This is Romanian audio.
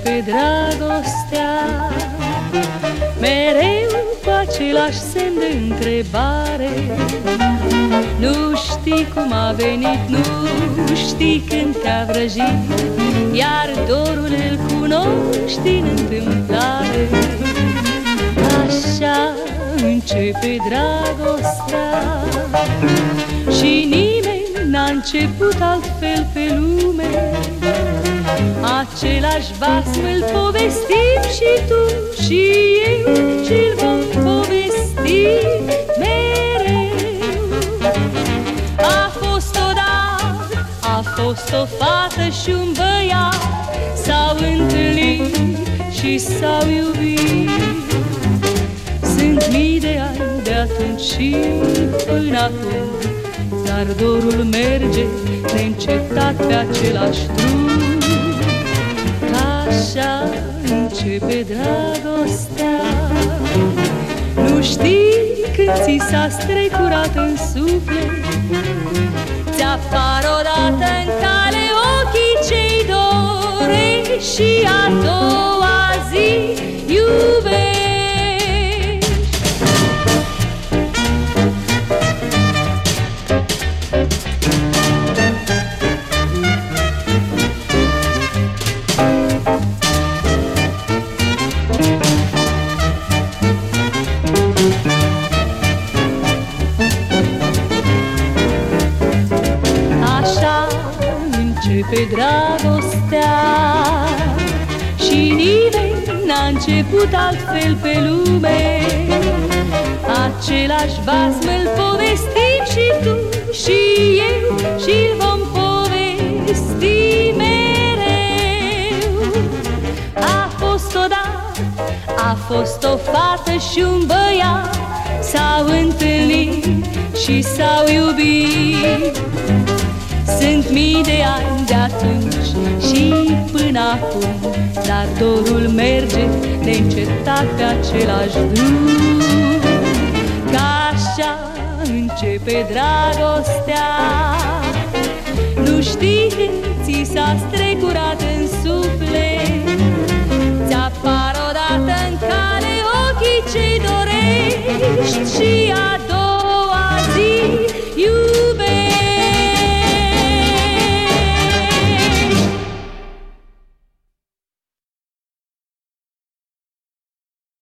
începe dragostea, mereu cu același semn de întrebare. Nu știi cum a venit, nu știi când te-a vrăjit, iar dorul îl cunoști din întâmplare. Așa începe dragostea și nimeni n-a început altfel pe lume. Același vas îl povestim și tu și eu, și-l vom povesti mereu. A fost odată, a fost o fată și un băiat, s-au întâlnit și s-au iubit. Sunt mii de ani de atunci și până acum, dar dorul merge neîncetat pe același drum. Așa începe dragostea, nu știi când ți s-a strecurat în suflet, ți-apar odată în cale ochii cei dorești și a doua zi iubești. Începe dragostea și nimeni n-a început altfel pe lume. Același vas mă-l povestim și tu și eu, și-l vom povesti mereu. A fost odată, a fost o fată și un băiat, s-au întâlnit și s-au iubit. Sunt mii de ani de atunci și până acum, dar dorul merge neîncetat pe același drum. Că așa începe dragostea, nu știi când ți s-a strecurat în suflet,